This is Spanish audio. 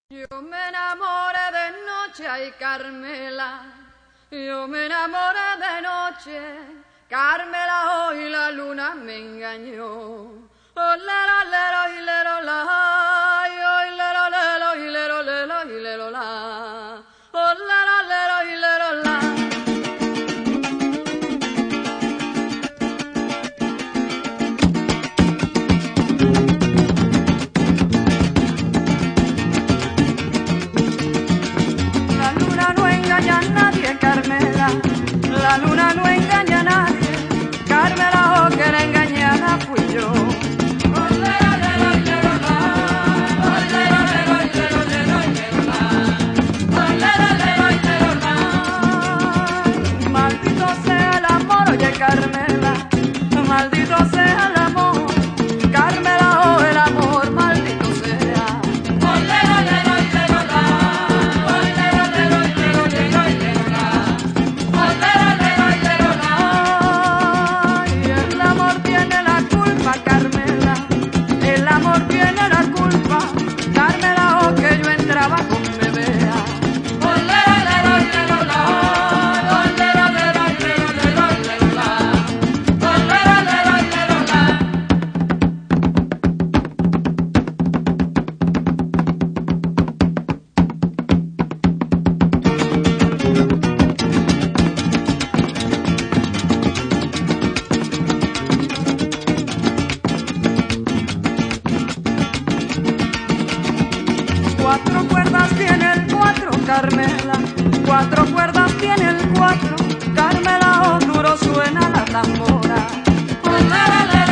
Yo me enamoré de noche, ay Carmela, yo me enamoré de noche, Carmela, hoy la luna me engañó. Olero, lero, hilero, la, ay, lero, lero, hilero, lero, hilero, la, olero, lero, hilero, la. La luna no engaña a nadie, Carmela, la luna no engaña a nadie, Carmela, oh, que la engañada fui yo. Maldito sea el amor, oye Carmela, maldito sea el amor, Carmela, oh, el amor, maldito sea. Y el amor tiene la culpa, Carmela, el amor tiene la culpa, Carmela, oh, que yo entraba con bebea. Cuatro cuerdas tiene el cuatro, Carmela, cuatro cuerdas tiene el cuatro, Carmela, oh, duro suena la tambora.